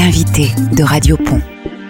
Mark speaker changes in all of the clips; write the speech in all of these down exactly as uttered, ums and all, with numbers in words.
Speaker 1: L'invité de Radio Pont.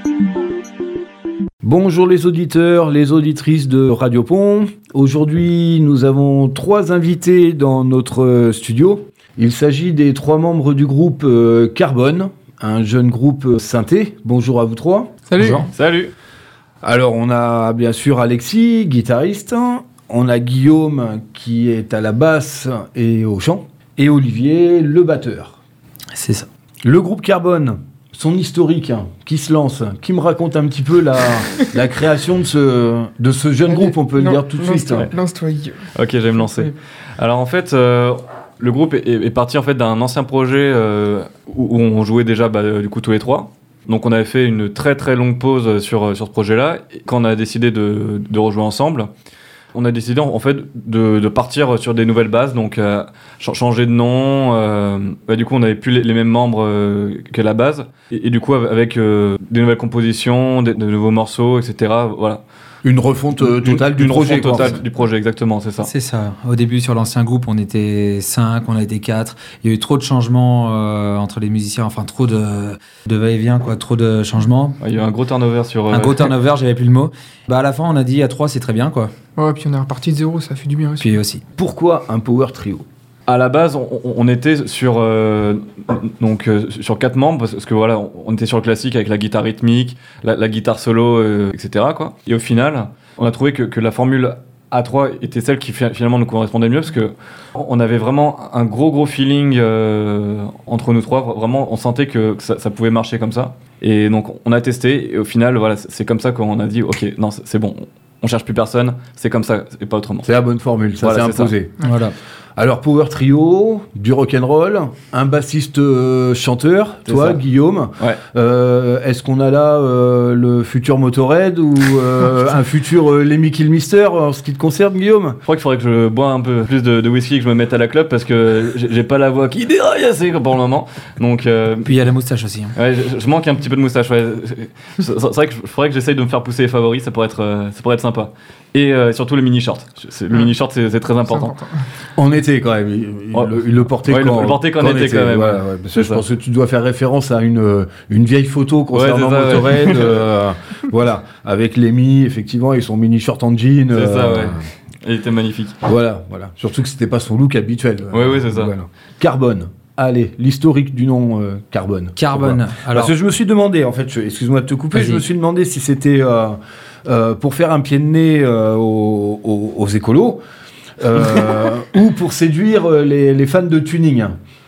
Speaker 2: Bonjour les auditeurs, les auditrices de Radio Pont. Aujourd'hui, nous avons trois invités dans notre studio. Il s'agit des trois membres du groupe Carbone, un jeune groupe synthé. Bonjour à vous trois.
Speaker 3: Salut.
Speaker 2: Bonjour.
Speaker 3: Salut.
Speaker 2: Alors, on a bien sûr Alexis, guitariste. On a Guillaume qui est à la basse et au chant. Et Olivier, le batteur.
Speaker 4: C'est ça.
Speaker 2: Le groupe Carbone, son historique, hein, qui se lance, qui me raconte un petit peu la, la création de ce, de ce jeune
Speaker 3: Allez,
Speaker 2: groupe, on peut
Speaker 3: non,
Speaker 2: le dire tout de suite.
Speaker 3: Lance-toi, lance-toi, Guillaume.
Speaker 5: Ok, je vais me lancer. Alors en fait, euh, le groupe est, est parti en fait d'un ancien projet euh, où, où on jouait déjà bah, du coup tous les trois. Donc on avait fait une très très longue pause sur, sur ce projet-là. Et quand on a décidé de, de rejouer ensemble, on a décidé en fait de, de partir sur des nouvelles bases, donc euh, ch- changer de nom. Euh, bah, du coup, on n'avait plus les, les mêmes membres euh, que la base, et, et du coup avec euh, des nouvelles compositions, des, de nouveaux morceaux, et cetera. Voilà.
Speaker 2: Une refonte euh, totale
Speaker 5: une,
Speaker 2: du
Speaker 5: une
Speaker 2: projet.
Speaker 5: refonte
Speaker 2: quoi.
Speaker 5: totale du projet, exactement, c'est ça.
Speaker 4: C'est ça. Au début, sur l'ancien groupe, on était cinq, on a été quatre. Il y a eu trop de changements euh, entre les musiciens, enfin trop de, de va-et-vient, quoi, trop de changements.
Speaker 5: Il y a eu un gros turnover sur... Euh...
Speaker 4: Un gros turnover, j'avais plus le mot. Bah, à la fin, on a dit à trois, c'est très bien, quoi.
Speaker 3: Ouais, puis on est reparti de zéro, ça fait du bien aussi.
Speaker 4: Puis aussi.
Speaker 2: Pourquoi un power trio ?
Speaker 5: À la base, on, on était sur euh, donc euh, sur quatre membres parce que voilà, on était sur le classique avec la guitare rythmique, la, la guitare solo, euh, et cetera quoi. Et au final, on a trouvé que, que la formule A trois était celle qui finalement nous correspondait mieux parce que on avait vraiment un gros gros feeling euh, entre nous trois. Vraiment, on sentait que, que ça, ça pouvait marcher comme ça. Et donc, on a testé et au final, voilà, c'est comme ça qu'on a dit, ok, non, c'est bon. On cherche plus personne, c'est comme ça et pas autrement.
Speaker 2: C'est la bonne formule, ça
Speaker 5: Voilà,
Speaker 2: s'est
Speaker 5: c'est
Speaker 2: imposé.
Speaker 4: Ça. Voilà.
Speaker 2: Alors, power trio, du rock'n'roll, un bassiste euh, chanteur,
Speaker 5: C'est
Speaker 2: toi,
Speaker 5: ça.
Speaker 2: Guillaume.
Speaker 5: Ouais.
Speaker 2: Euh, est-ce qu'on a là euh, le futur Motorhead ou euh, un futur euh, Lemmy Kilmister en ce qui te concerne, Guillaume ?
Speaker 5: Je crois qu'il faudrait que je bois un peu plus de, de whisky, que je me mette à la clope parce que j'ai j'ai pas la voix qui déraille assez pour le moment. Donc, euh,
Speaker 4: Puis il y a la moustache aussi. Hein.
Speaker 5: ouais, je, je manque un petit peu de moustache. Ouais. C'est c'est vrai qu'il faudrait que j'essaye de me faire pousser les favoris, ça pourrait être, euh, ça pourrait être sympa. Et euh, surtout le mini short. C'est- Le
Speaker 3: Ouais.
Speaker 5: mini short, c'est c'est très
Speaker 3: C'est
Speaker 5: important.
Speaker 3: important.
Speaker 2: En été, quand même. Il, il
Speaker 5: Ouais.
Speaker 2: le, il le portait
Speaker 5: Ouais, il le-
Speaker 2: quand,
Speaker 5: le portait qu'en été, quand même,
Speaker 2: Voilà,
Speaker 5: ouais.
Speaker 2: ouais, parce que
Speaker 5: C'est
Speaker 2: je
Speaker 5: ça.
Speaker 2: pense que tu dois faire référence à une, une vieille photo concernant
Speaker 5: Ouais, c'est ça,
Speaker 2: Motorhead. euh, voilà, avec Lemmy, effectivement, et son mini short en jean.
Speaker 5: C'est ça,
Speaker 2: euh,
Speaker 5: ouais. Il était magnifique.
Speaker 2: Voilà, voilà. Surtout que c'était pas son look habituel.
Speaker 5: Ouais, ouais, c'est ça.
Speaker 2: Voilà. Carbone. Allez, l'historique du nom euh, Carbone.
Speaker 4: Carbone.
Speaker 2: Voilà.
Speaker 4: Alors,
Speaker 2: Parce que je me suis demandé, en fait, je- excuse-moi de te couper,
Speaker 4: Vas-y.
Speaker 2: je me suis demandé si c'était euh, euh, pour faire un pied de nez euh, aux, aux- aux écolos euh, ou pour séduire euh, les, les fans de tuning.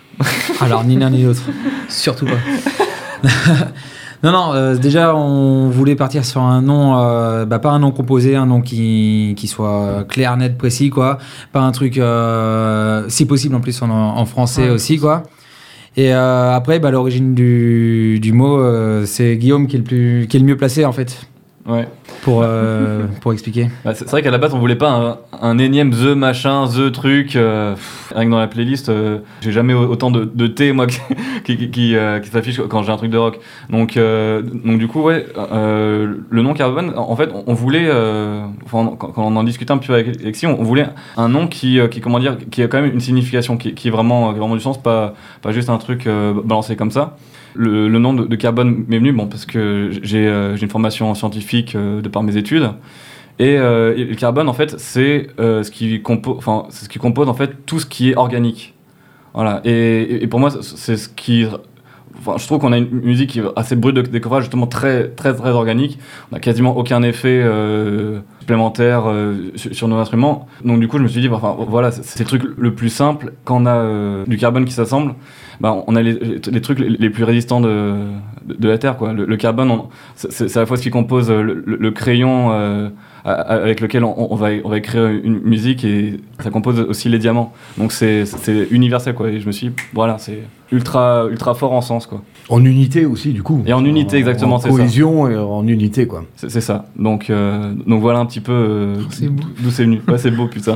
Speaker 4: alors ni l'un ni l'autre. Surtout pas. Non, non, euh, déjà, on voulait partir sur un nom, euh, bah, pas un nom composé, un nom qui, qui soit clair, net, précis, quoi. Pas un truc, euh, si possible, en plus, en, en français
Speaker 3: Ouais.
Speaker 4: aussi, quoi. Et euh, après, bah, l'origine du, du mot, euh, c'est Guillaume qui est, le plus, qui est le mieux placé, en fait,
Speaker 5: Ouais.
Speaker 4: pour, euh, pour expliquer.
Speaker 5: Bah, c'est c'est vrai qu'à la base, on voulait pas un, un énième The machin, The truc. Euh, pff, rien que dans la playlist, euh, j'ai jamais au- autant de, de thé, moi, qui, qui, qui, euh, qui s'affiche quand j'ai un truc de rock. Donc, euh, donc du coup, ouais, euh, le nom Carbone, en fait, on, on voulait, euh, enfin, quand, quand on en discutait un peu avec Alexis, on, on voulait un nom qui, euh, qui, comment dire, qui a quand même une signification, qui, qui est vraiment, qui a vraiment du sens, pas, pas juste un truc euh, balancé comme ça. Le, le nom de, de Carbone m'est venu bon, parce que j'ai euh, j'ai une formation scientifique euh, de par mes études. Et, euh, et le carbone, en fait, c'est euh, ce qui compo- enfin, c'est ce qui compose en fait tout ce qui est organique. Voilà. Et, et pour moi, c'est ce qui. Enfin, je trouve qu'on a une musique qui est assez brute de décoffrage, justement très, très, très organique. On n'a quasiment aucun effet euh, supplémentaire euh, sur, sur nos instruments. Donc, du coup, je me suis dit, enfin, voilà, c'est, c'est le truc le plus simple. Quand on a euh, du carbone qui s'assemble, bah, on a les, les trucs les, les plus résistants de, de, de la Terre, quoi. Le, le carbone, on, c'est, c'est à la fois ce qui compose le, le, le crayon euh, avec lequel on, on, va, on va écrire une musique, et ça compose aussi les diamants. Donc, c'est, c'est universel, quoi. Et je me suis dit, voilà, c'est ultra, ultra fort en sens, quoi.
Speaker 2: En unité aussi, du coup.
Speaker 5: Et en unité, exactement,
Speaker 2: en
Speaker 5: c'est ça.
Speaker 2: cohésion et en unité, quoi.
Speaker 5: C'est, c'est ça. Donc, euh, donc voilà un petit peu euh,
Speaker 3: C'est beau.
Speaker 5: d'où c'est venu. Ouais, c'est beau, putain.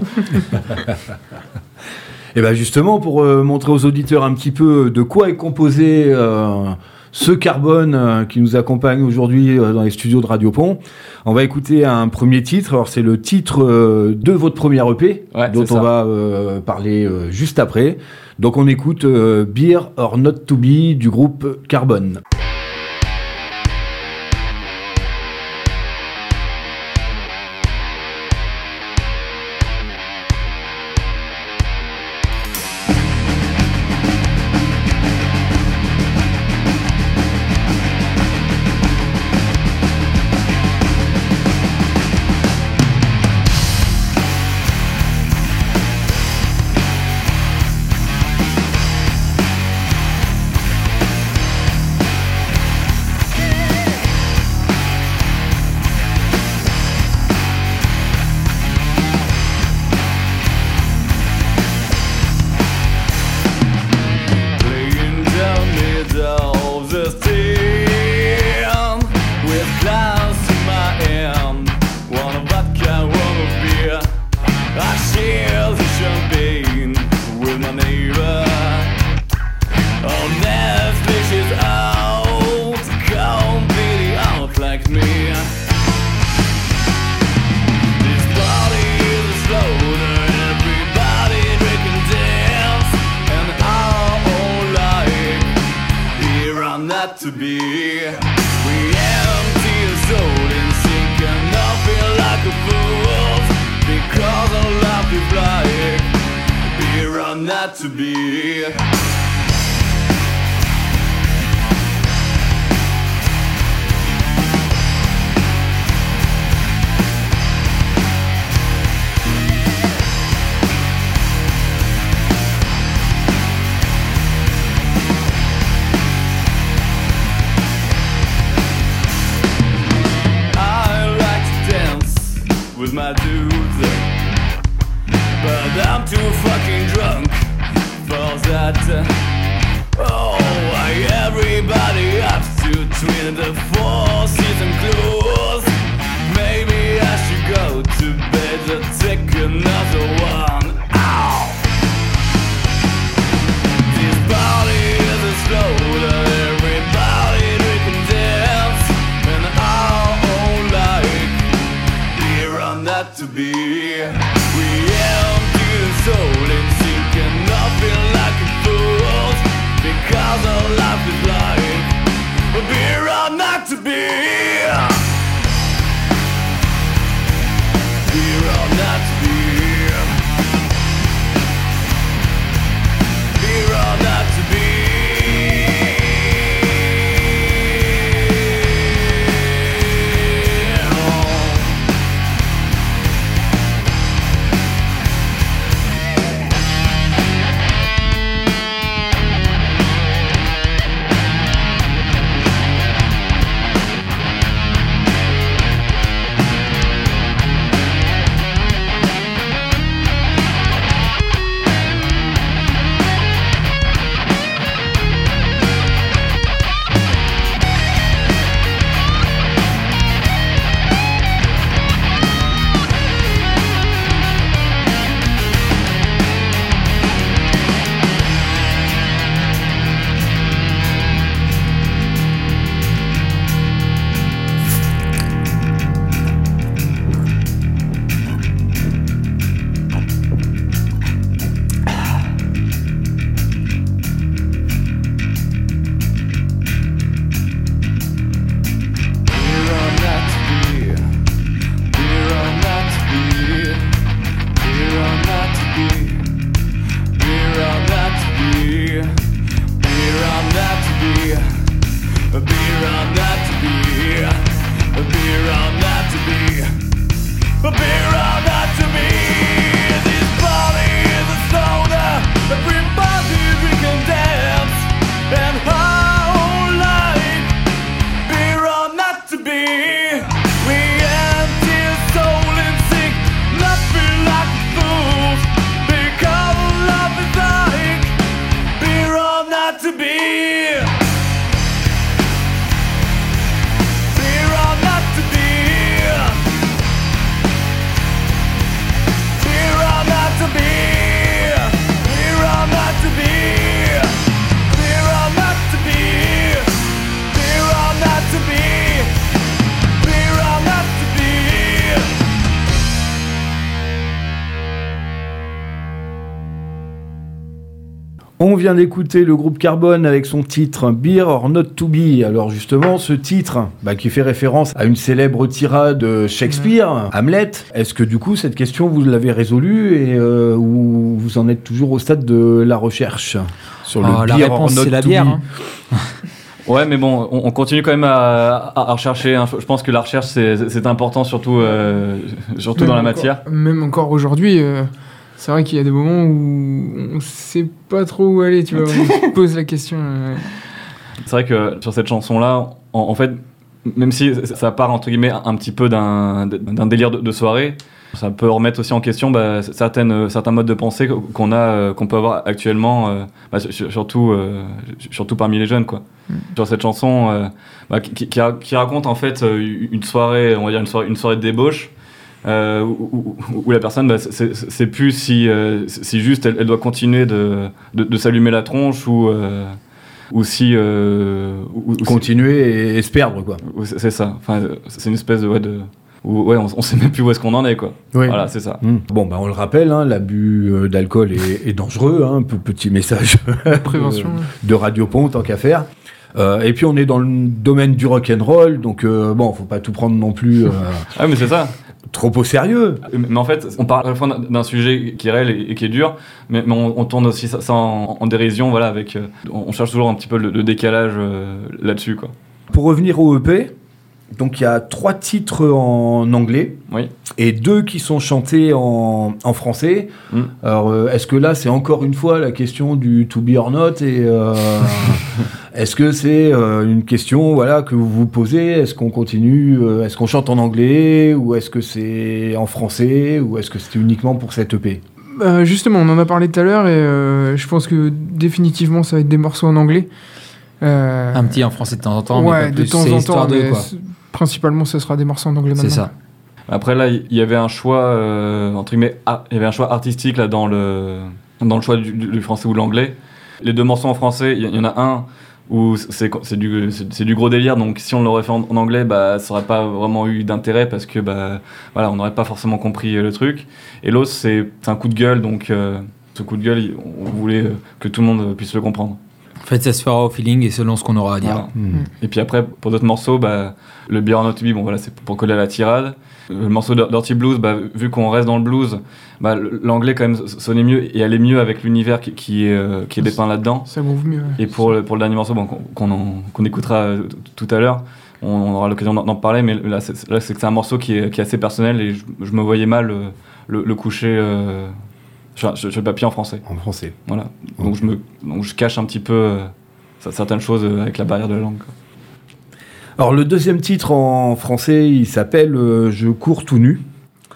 Speaker 2: Et bien justement, pour euh, montrer aux auditeurs un petit peu de quoi est composé euh, ce Carbone euh, qui nous accompagne aujourd'hui euh, dans les studios de Radio Pont, on va écouter un premier titre. Alors c'est le titre euh, de votre premier E P,
Speaker 5: Ouais,
Speaker 2: dont
Speaker 5: c'est
Speaker 2: on
Speaker 5: ça.
Speaker 2: va euh, parler euh, juste après. Donc on écoute euh, Beer or Not to Be du groupe Carbone.
Speaker 1: to be. We empty the soul and sink and not feel like a fool because our life is like beer or not to be. With my dudes, but I'm too fucking drunk for that. Oh, why everybody has to twin the four season clothes. Maybe I should go to bed and take another one. Ow! This body is a slaughter, everybody drinking dance, and our own life not to be. We empty the soul and sink and not feel like a fool because our life is like a beer or not to be. Beer or not to be. Beer or not to be.
Speaker 2: On vient d'écouter le groupe Carbone avec son titre Beer or Not to Be. Alors justement, ce titre bah, qui fait référence à une célèbre tirade de Shakespeare, mmh. Hamlet. Est-ce que du coup, cette question, vous l'avez résolue et euh, ou vous en êtes toujours au stade de la recherche sur le
Speaker 4: oh,
Speaker 2: beer
Speaker 4: la réponse,
Speaker 2: or not
Speaker 4: c'est la
Speaker 2: to
Speaker 4: bière.
Speaker 2: be
Speaker 4: Hein.
Speaker 5: Ouais, mais bon, on, on continue quand même à, à, à rechercher. Hein. Je pense que la recherche, c'est, c'est important, surtout, euh, surtout dans la
Speaker 3: encore,
Speaker 5: matière.
Speaker 3: Même encore aujourd'hui, euh, c'est vrai qu'il y a des moments où on sait pas trop où aller, tu vois. On se pose la question. Euh...
Speaker 5: C'est vrai que sur cette chanson-là, en, en fait, même si ça part, entre guillemets, un petit peu d'un, d'un délire de, de soirée, ça peut remettre aussi en question bah, certaines, certains modes de pensée qu'on a, qu'on peut avoir actuellement, euh, bah, surtout, euh, surtout parmi les jeunes, quoi. Mmh. Sur cette chanson, euh, bah, qui, qui, qui raconte en fait une soirée, on va dire une soirée, une soirée de débauche, euh, où, où, où la personne, bah, c'est, c'est plus si, euh, si juste elle, elle doit continuer de, de, de s'allumer la tronche ou, euh, ou si euh, ou,
Speaker 2: continuer si, et, et se perdre, quoi.
Speaker 5: C'est, c'est ça. Enfin, c'est une espèce de ouais, de Où, ouais, on, on sait même plus où est-ce qu'on en est, quoi.
Speaker 2: Oui.
Speaker 5: Voilà, c'est ça.
Speaker 2: Mmh. Bon, bah, on le rappelle, hein, l'abus euh, d'alcool est, est dangereux, hein, petit message
Speaker 3: prévention
Speaker 2: de, de Radio Pont, tant qu'à faire. Euh, et puis on est dans le domaine du rock'n'roll, donc euh, bon, faut pas tout prendre non plus euh,
Speaker 5: Ah, mais c'est ça.
Speaker 2: trop au sérieux.
Speaker 5: Mais en fait, on parle à la fois d'un- d'un sujet qui est réel et, et qui est dur, mais, mais on, on tourne aussi ça, ça en, en dérision, voilà, avec, euh, on cherche toujours un petit peu le, le décalage euh, là-dessus, quoi.
Speaker 2: Pour revenir au E P, donc il y a trois titres en anglais
Speaker 5: Oui.
Speaker 2: et deux qui sont chantés en, en français.
Speaker 5: Mm.
Speaker 2: Alors, euh, est-ce que là, c'est encore une fois la question du to be or not et euh, est-ce que c'est euh, une question voilà, que vous vous posez? Est-ce qu'on continue euh, Est-ce qu'on chante en anglais? Ou est-ce que c'est en français? Ou est-ce que c'était uniquement pour cette E P?
Speaker 3: Euh, justement, on en a parlé tout à l'heure et euh, je pense que définitivement ça va être des morceaux en anglais. Euh,
Speaker 4: Un petit en français de temps en temps,
Speaker 3: ouais,
Speaker 4: mais pas
Speaker 3: de
Speaker 4: plus.
Speaker 3: temps
Speaker 4: C'est
Speaker 3: en
Speaker 4: histoire
Speaker 3: temps,
Speaker 4: de
Speaker 3: mais
Speaker 4: quoi.
Speaker 3: c- principalement ce sera des morceaux en anglais maintenant.
Speaker 4: C'est ça.
Speaker 5: Après, là, il y avait un choix, euh, entre guillemets, ah, il y avait un choix artistique là, dans, le, dans le choix du, du français ou de l'anglais. Les deux morceaux en français, il y, y en a un où c'est, c'est, du, c'est, c'est du gros délire, donc si on l'aurait fait en, en anglais, bah, ça n'aurait pas vraiment eu d'intérêt parce que bah, voilà, on n'aurait pas forcément compris euh, le truc. Et l'autre, c'est, c'est un coup de gueule, donc euh, ce coup de gueule, il- on voulait euh, que tout le monde euh, puisse le comprendre.
Speaker 4: En fait, ça se fera au feeling et selon ce qu'on aura à dire.
Speaker 5: Voilà. Et puis après, pour d'autres morceaux, bah, le Be or Not to Be, bon, voilà, c'est pour coller à la tirade. Le morceau de Dirty Blues, bah, vu qu'on reste dans le blues, bah, l'anglais quand même sonnait mieux et allait mieux avec l'univers qui, qui, est, euh, qui est dépeint là-dedans.
Speaker 3: Ça groove mieux. Ouais.
Speaker 5: Et pour le, pour le dernier morceau bon, qu'on, qu'on, en- qu'on écoutera euh, t- tout à l'heure, on, on aura l'occasion d'en, d'en parler, mais là c'est, là, c'est que c'est un morceau qui est, qui est assez personnel et je, je me voyais mal euh, le, le coucher euh, sur, sur, sur le papier en français.
Speaker 2: En français.
Speaker 5: Voilà. Donc, je me, donc je cache un petit peu euh, certaines choses euh, avec la barrière de la langue, quoi.
Speaker 2: Alors, le deuxième titre en français, il s'appelle euh, Je cours tout nu.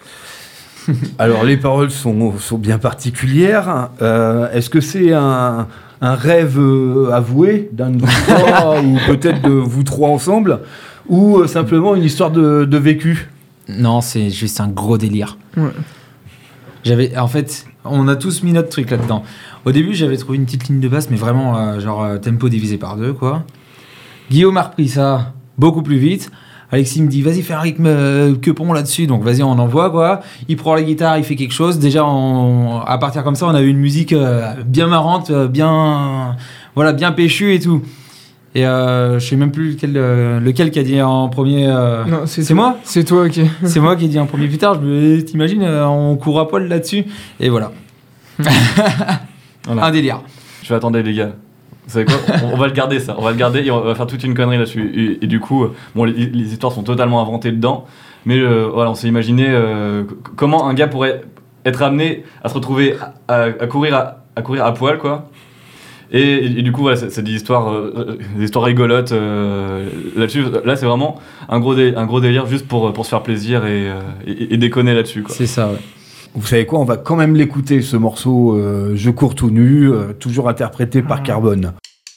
Speaker 2: Alors, les paroles sont, sont bien particulières. Euh, est-ce que c'est un, un rêve euh, avoué d'un de vous trois, ou peut-être de vous trois ensemble, ou euh, simplement une histoire de, de vécu?
Speaker 4: Non, c'est juste un gros délire.
Speaker 3: Ouais.
Speaker 4: J'avais, en fait, on a tous mis notre truc là-dedans. Au début, j'avais trouvé une petite ligne de basse, mais vraiment, euh, genre, euh, tempo divisé par deux, quoi. Guillaume a repris ça beaucoup plus vite. Alexis me dit, vas-y, fais un rythme euh, quepon là-dessus. Donc, vas-y, on envoie, quoi. Il prend la guitare, il fait quelque chose. Déjà, on- à partir comme ça, on a eu une musique euh, bien marrante, euh, bien, voilà, bien péchue et tout. Et euh, je sais même plus lequel, euh, lequel qui a dit en premier. euh,
Speaker 3: Non, c'est,
Speaker 4: c'est
Speaker 3: toi.
Speaker 4: moi
Speaker 3: C'est toi, ok.
Speaker 4: C'est moi qui ai dit en premier plus tard. Je me, t'imagines, euh, on court à poil là-dessus. Et voilà.
Speaker 5: Voilà.
Speaker 4: Un délire.
Speaker 5: Je vais attendre les gars. Vous savez quoi, on, on va le garder ça, on va le garder et on va faire toute une connerie là-dessus. Et, et du coup, euh, bon, les, les histoires sont totalement inventées dedans, mais euh, voilà, on s'est imaginé euh, c- comment un gars pourrait être amené à se retrouver à, à- à courir à, à courir à poil, quoi. Et, et- et du coup, voilà, c'est, c'est des histoires, euh, des histoires rigolotes euh, là-dessus. Là, c'est vraiment un gros, dé- un gros délire juste pour, pour se faire plaisir et, euh, et, et déconner là-dessus, quoi.
Speaker 4: C'est ça, ouais.
Speaker 2: Vous savez quoi, on va quand même l'écouter, ce morceau euh, Je cours tout nu, euh, toujours interprété par Carbone.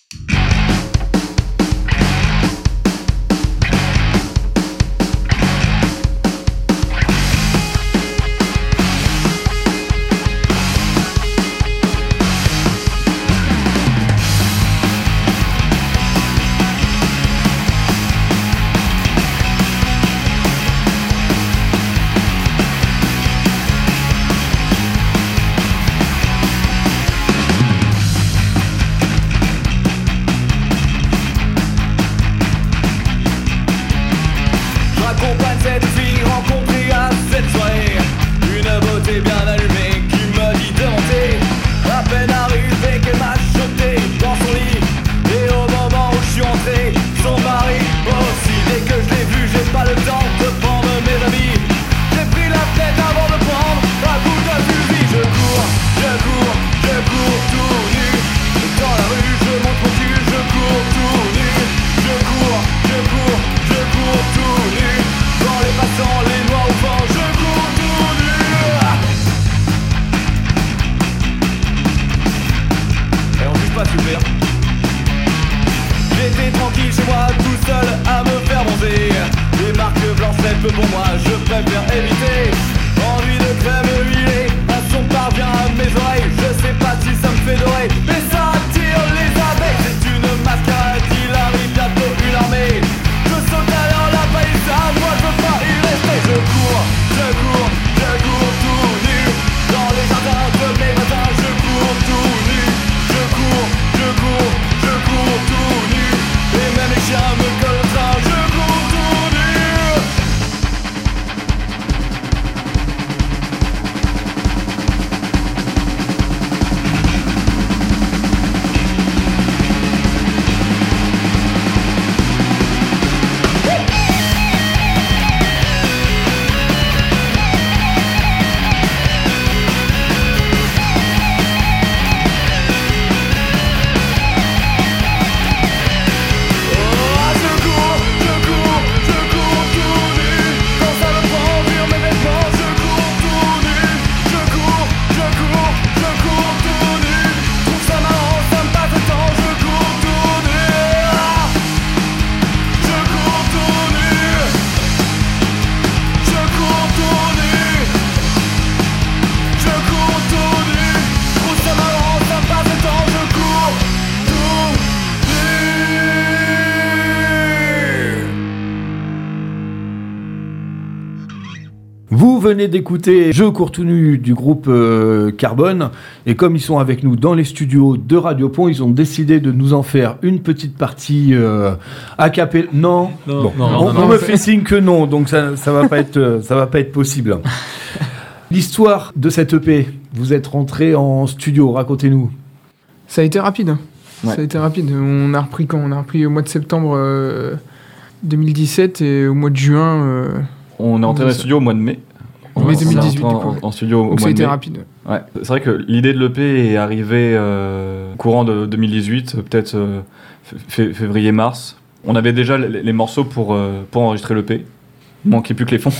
Speaker 1: J'accompagne cette fille rencontrée à cette soirée. Une beauté bien allumée qui me dit de monter. À peine arrivée qu'elle m'a jeté dans son lit. Et au moment où je suis entré, son mari aussi. Dès que je l'ai vu, j'ai pas le temps de prendre mes amis. J'ai pris la tête avant de prendre un coup de fusil. Je cours, je cours, je cours tout nu. Dans la rue, je monte mon cul, je cours tout nu. Je cours, je cours, je cours tout nu. Dans les passants, les noix au vent, je cours tout nu. Et on touche pas super. J'étais tranquille chez moi, tout seul à me faire bronzer. Les marques blanches, c'est peu pour moi, je préfère éviter. Envie de crème huilée, un son parvient à mes oreilles. Je sais pas si ça me fait dorer, mais ça attire les abeilles. C'est une mascarade, il arrive bientôt une armée. Je saute derrière la palissade, moi je veux pas y rester. Je cours, je cours, je cours tout nu. Dans les jardins de mes matins, je cours tout nu. Je cours, je cours, je cours tout nu. Et
Speaker 2: Vous venez d'écouter Je cours tout nu du groupe euh, Carbone, et comme ils sont avec nous dans les studios de Radio Pont, ils ont décidé de nous en faire une petite partie euh, a cappella. Non,
Speaker 4: Non,
Speaker 2: Bon,
Speaker 4: non,
Speaker 2: on,
Speaker 3: non,
Speaker 2: on
Speaker 3: non,
Speaker 2: me
Speaker 3: c'est-
Speaker 2: fait signe que non, donc ça, ça va pas être, euh, ça va pas être possible. L'histoire de cette E P, vous êtes rentré en studio, racontez-nous.
Speaker 3: Ça a été rapide. hein.
Speaker 5: Ouais.
Speaker 3: Ça a été rapide. On a repris quand On a repris au mois de septembre euh, deux mille dix-sept et au mois de juin. euh,
Speaker 5: On est entré dans
Speaker 3: Ça-
Speaker 5: le studio au mois de mai.
Speaker 3: mai
Speaker 5: On est
Speaker 3: deux mille dix-huit,
Speaker 5: entré
Speaker 3: du coup.
Speaker 5: en, en studio au
Speaker 3: donc ça
Speaker 5: mois
Speaker 3: a
Speaker 5: de
Speaker 3: été
Speaker 5: mai.
Speaker 3: rapide.
Speaker 5: Ouais. C'est vrai que l'idée de l'E P est arrivée euh, courant de deux mille dix-huit, peut-être euh, f- février-mars. On avait déjà les, les morceaux pour, euh, pour enregistrer l'E P. Il manquait plus que les fonds.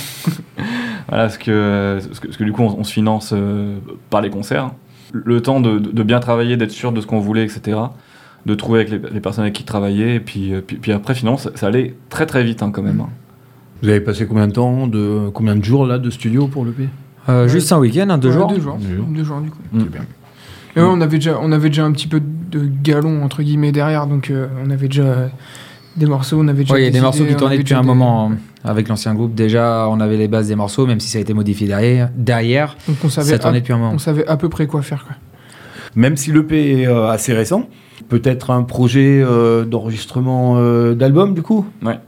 Speaker 5: Voilà, parce que, euh, parce que, parce que du coup, on, on se finance euh, par les concerts. Le temps de, de- de bien travailler, d'être sûr de ce qu'on voulait, et cetera. De trouver avec les, les personnes avec qui travailler. Et puis, euh, puis, puis après, finalement, ça, ça allait très très vite hein, quand même. hein.
Speaker 2: Vous avez passé combien de temps, de combien de jours là de studio pour l'E P?
Speaker 4: Euh, juste un week-end, hein, deux
Speaker 3: Ouais,
Speaker 4: jours.
Speaker 3: Deux jours.
Speaker 2: Deux jours.
Speaker 3: Deux jours, du coup.
Speaker 5: Mm.
Speaker 3: Et ouais, on, avait déjà, on avait déjà un petit peu de galon, entre guillemets, derrière. Donc euh, on avait déjà euh, des morceaux. On avait déjà
Speaker 4: Ouais, il y a des
Speaker 3: idées,
Speaker 4: morceaux qui
Speaker 3: on
Speaker 4: tournaient
Speaker 3: avait
Speaker 4: depuis
Speaker 3: déjà
Speaker 4: un
Speaker 3: des-
Speaker 4: moment hein. Avec l'ancien groupe. Déjà, on avait les bases des morceaux, même si ça a été modifié derrière. Derrière,
Speaker 3: Donc on savait,
Speaker 4: ça
Speaker 3: à,
Speaker 4: tournait depuis un moment.
Speaker 3: on savait à peu près quoi faire. Quoi.
Speaker 2: Même si l'E P est euh, assez récent, peut-être un projet euh, d'enregistrement euh, d'album du coup.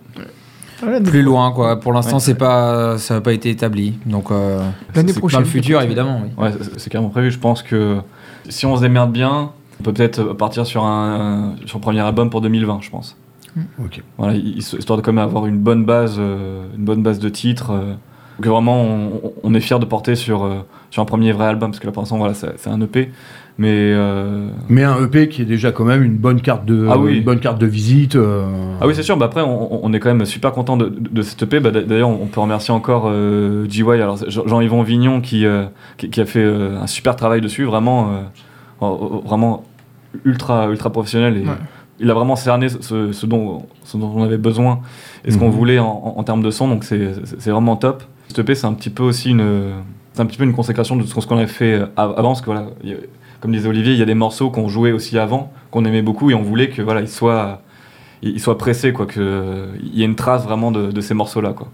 Speaker 3: Voilà,
Speaker 4: Plus loin, quoi. Pour l'instant,
Speaker 5: Ouais.
Speaker 4: c'est pas, ça n'a pas été établi. Donc, euh,
Speaker 3: L'année
Speaker 5: c'est-
Speaker 3: prochaine.
Speaker 4: dans le futur, évidemment. Oui.
Speaker 5: Ouais, c'est- c'est carrément prévu. Je pense que si on se démerde bien, on peut peut-être partir sur un, un- sur un premier album pour deux mille vingt, je pense.
Speaker 2: Ok.
Speaker 5: Voilà, hi- histoire de quand même avoir une bonne base, euh, une bonne base de titres, euh, que vraiment on, on est fier de porter sur, euh, sur un premier vrai album, parce que là pour l'instant voilà, c'est c'est un E P, mais euh,
Speaker 2: Mais un E P qui est déjà quand même une bonne carte de,
Speaker 5: Ah oui.
Speaker 2: une bonne carte de visite. euh,
Speaker 5: ah oui c'est sûr. Bah après on, on est quand même super content de, de, de cette E P. Bah, d'ailleurs on peut remercier encore euh, G Y, alors c'est Jean- Jean-Yvon Vignon qui, euh, qui, qui a fait euh, un super travail dessus, vraiment, euh, vraiment ultra ultra professionnel et
Speaker 3: Ouais.
Speaker 5: il a vraiment cerné ce, ce, dont, ce dont on avait besoin et ce qu'on
Speaker 2: Mhm.
Speaker 5: voulait en, en, en termes de son, donc c'est c'est- c'est vraiment top. Cette E P, c'est un petit peu aussi une, c'est un petit peu une consécration de ce qu'on avait fait av- avant, parce que voilà, il y a- comme disait Olivier, il y a des morceaux qu'on jouait aussi avant, qu'on aimait beaucoup, et on voulait que voilà, ils soient, ils soient pressés, quoi, qu'il y ait une trace vraiment de, de ces morceaux-là, quoi.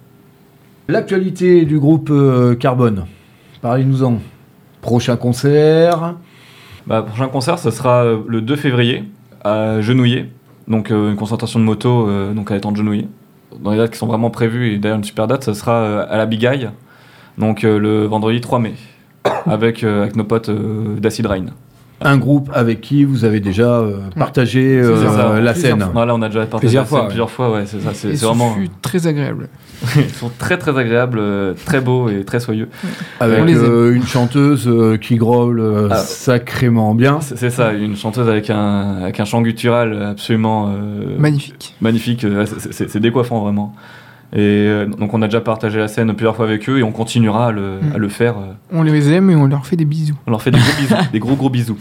Speaker 2: L'actualité du groupe euh, Carbone. Parlez-nous-en. Prochain concert.
Speaker 5: Bah, prochain concert, ce sera euh, le deux février à Genouillé, donc euh, une concentration de moto, euh, donc à l'étang de Genouillé. Dans les dates qui sont vraiment prévues, et d'ailleurs une super date, ce sera euh, à la Bigaille, donc euh, le vendredi trois mai, avec, euh, avec nos potes euh, d'Acid Rain.
Speaker 2: Un groupe avec qui vous avez déjà euh, partagé euh,
Speaker 5: C'est ça,
Speaker 2: la
Speaker 3: plusieurs
Speaker 2: scène.
Speaker 3: fois.
Speaker 5: Non, là, on a déjà partagé
Speaker 4: Plusieurs
Speaker 5: la
Speaker 4: fois,
Speaker 5: scène
Speaker 4: ouais.
Speaker 5: plusieurs fois, ouais, c'est ça, c'est
Speaker 3: Et
Speaker 5: c'est
Speaker 3: ce
Speaker 5: vraiment.
Speaker 3: fut très agréable.
Speaker 5: Ils sont très très agréables, euh, très beaux et très soyeux.
Speaker 2: Avec
Speaker 3: On les aime.
Speaker 2: euh, une chanteuse euh, qui growl euh,
Speaker 5: Ah.
Speaker 2: sacrément bien.
Speaker 5: C'est c'est ça, une chanteuse avec un, avec un chant guttural absolument euh,
Speaker 3: Magnifique.
Speaker 5: magnifique, euh, c'est- c'est c'est décoiffant vraiment. Et euh, donc on a déjà partagé la scène plusieurs fois avec eux et on continuera à le,
Speaker 3: Mm.
Speaker 5: à le faire. euh.
Speaker 3: On les aime et on leur fait des bisous.
Speaker 5: On leur fait des gros bisous, des gros gros bisous.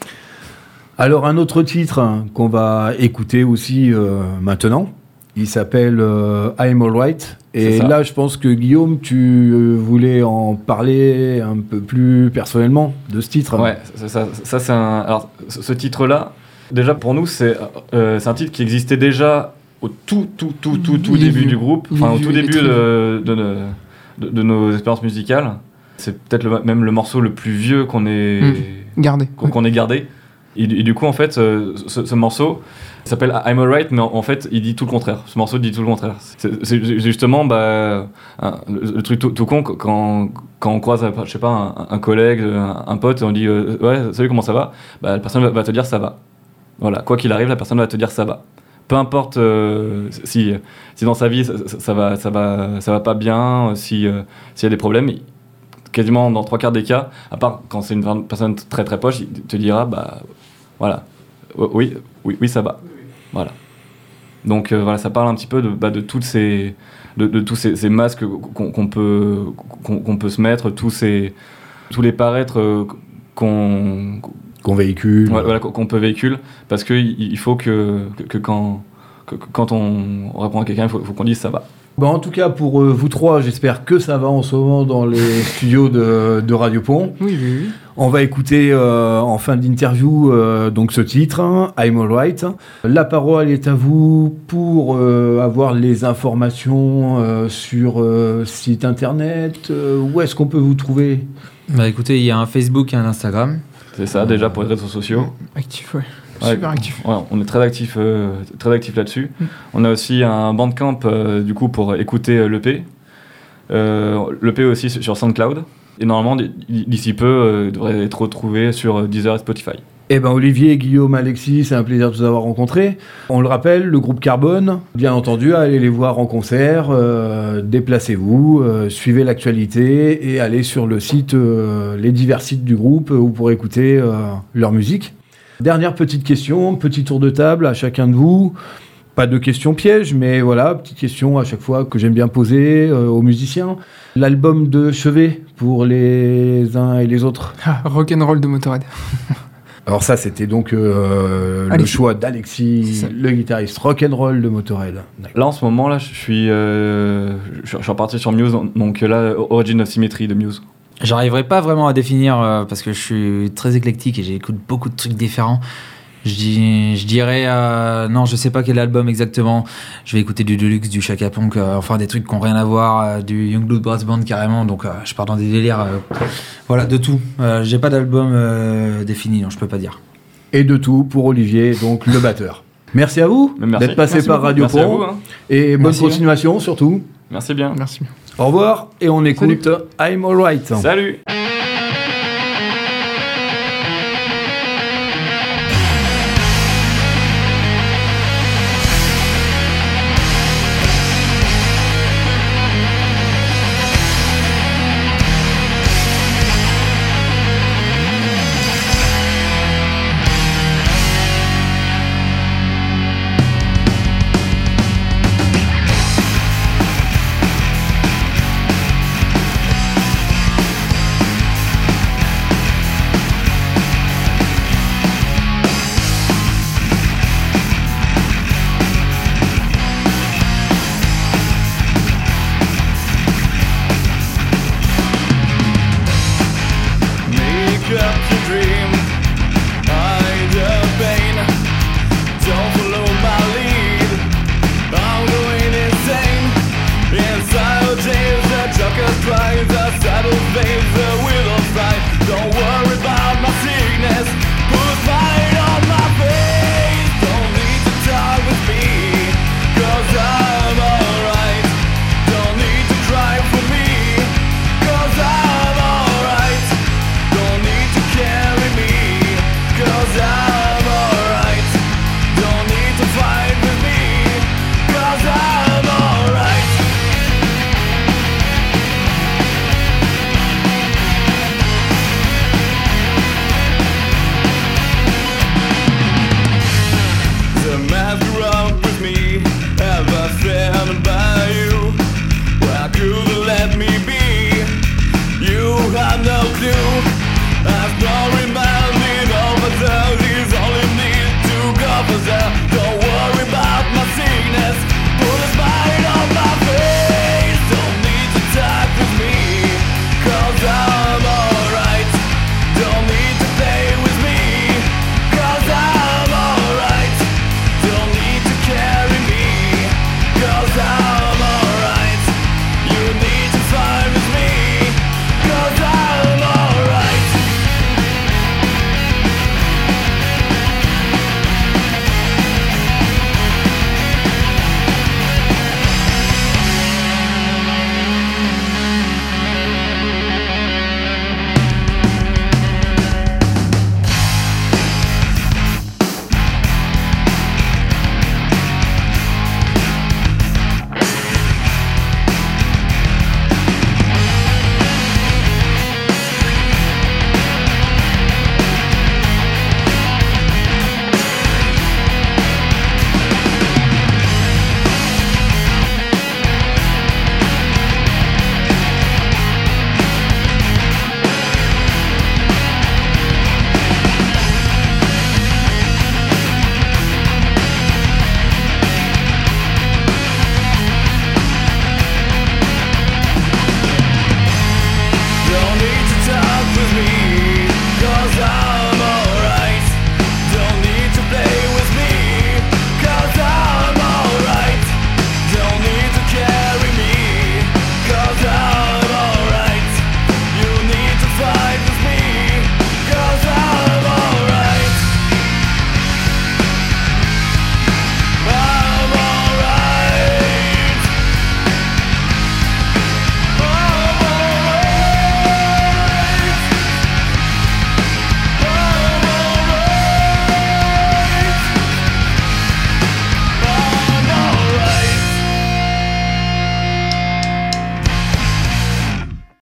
Speaker 2: Alors un autre titre hein, qu'on va écouter aussi euh, maintenant, il s'appelle euh, I'm Alright. Et
Speaker 5: C'est ça.
Speaker 2: là je pense que Guillaume, tu euh, voulais en parler un peu plus personnellement de ce titre.
Speaker 5: Ouais, c'est ça, ça c'est un. Alors ce, ce titre-là, déjà pour nous c'est euh, c'est un titre qui existait déjà au tout tout tout tout tout
Speaker 3: Il est
Speaker 5: début
Speaker 3: vieux.
Speaker 5: du groupe,
Speaker 3: Il est
Speaker 5: enfin au
Speaker 3: vieux,
Speaker 5: tout
Speaker 3: il est
Speaker 5: début
Speaker 3: très
Speaker 5: de, de, de, de- de nos expériences musicales. C'est peut-être le- même le morceau le plus vieux qu'on ait
Speaker 3: Mm. Gardez.
Speaker 5: qu'on qu'on ait gardé. Et, du- et du coup, en fait, euh, ce, ce morceau s'appelle I'm Alright, mais en, en fait, il dit tout le contraire. Ce morceau dit tout le contraire. C'est c'est justement bah, un- le, le truc tout, tout con quand, quand on croise, je sais pas, un, un collègue, un, un pote, et on dit euh, ouais, salut, comment ça va? Bah, la personne va, va te dire ça va. Voilà, quoi qu'il arrive, la personne va te dire ça va. Peu importe euh, si, si dans sa vie ça, ça- ça va, ça va, ça va pas bien, si euh, s'il y a des problèmes. il- Quasiment dans trois quarts des cas, à part quand c'est une personne très très proche, il te dira bah voilà, oui, oui, oui, ça va. Voilà. Donc euh, voilà, ça parle un petit peu de, bah, de toutes ces, de, de tous ces, ces masques qu'on qu'on peut, qu'on qu'on peut se mettre, tous ces, tous les paraîtres euh, qu'on,
Speaker 2: Qu'on véhicule.
Speaker 5: ouais, voilà, qu'on peut véhiculer, parce que il il faut que, que, que quand, que, que quand on répond à quelqu'un, il faut, faut qu'on dise ça va.
Speaker 2: Bon, en tout cas, pour euh, vous trois, j'espère que ça va en ce moment dans les studios de, de Radio Pont.
Speaker 3: Oui, oui, oui.
Speaker 2: On va écouter euh, en fin d'interview euh, donc ce titre, hein, I'm Alright. La parole est à vous pour euh, avoir les informations euh, sur euh, site internet. Euh, où est-ce qu'on peut vous trouver ?
Speaker 4: Bah écoutez, il y a un Facebook et un Instagram.
Speaker 5: C'est ça, déjà pour les réseaux sociaux.
Speaker 3: Actif, ouais.
Speaker 5: Ouais,
Speaker 3: Super actif.
Speaker 5: ouais, on est très actif, euh, très actif là-dessus.
Speaker 3: Mm.
Speaker 5: On a aussi un bandcamp euh, du coup pour écouter euh, l'E P. Euh, L'E P aussi sur SoundCloud. Et normalement, d- d'ici peu, euh, devrait être retrouvé sur euh, Deezer et Spotify.
Speaker 2: Eh ben Olivier, Guillaume, Alexis, c'est un plaisir de vous avoir rencontrés. On le rappelle, le groupe Carbone, bien entendu, allez les voir en concert, euh, déplacez-vous, euh, suivez l'actualité et allez sur le site, euh, les divers sites du groupe où vous pourrez écouter euh, leur musique. Dernière petite question, petit tour de table à chacun de vous. Pas de questions pièges, mais voilà, petite question à chaque fois que j'aime bien poser euh, aux musiciens. L'album de chevet pour les uns et les autres.
Speaker 3: Ah, rock'n'roll de Motorhead.
Speaker 2: Alors ça, c'était donc euh, le
Speaker 3: Alexis.
Speaker 2: choix d'Alexis,
Speaker 3: C'est ça.
Speaker 2: le guitariste rock'n'roll de Motorhead. D'accord.
Speaker 5: Là, en ce moment, là, je suis, euh, je suis je suis reparti sur Muse, donc là, Origin of Symmetry de Muse.
Speaker 4: J'arriverai pas vraiment à définir euh, parce que je suis très éclectique et j'écoute beaucoup de trucs différents. Je, dis, je dirais, euh, non, je sais pas quel album exactement. Je vais écouter du Deluxe, du Chaka Ponk, euh, enfin des trucs qui n'ont rien à voir, euh, du Youngblood Brass Band carrément. Donc euh, je pars dans des délires, euh, voilà, de tout. Euh, j'ai pas d'album euh, défini, donc je peux pas dire.
Speaker 2: Et de tout pour Olivier, donc le batteur. Merci à vous
Speaker 5: Merci.
Speaker 2: d'être passé
Speaker 3: Merci
Speaker 2: par
Speaker 3: beaucoup.
Speaker 2: Radio
Speaker 5: Merci à
Speaker 2: Pont.
Speaker 5: vous. Hein.
Speaker 2: Et bonne
Speaker 4: Merci, hein.
Speaker 2: continuation surtout.
Speaker 5: Merci bien.
Speaker 3: Merci.
Speaker 2: Au revoir et on écoute I'm Alright.
Speaker 5: Salut.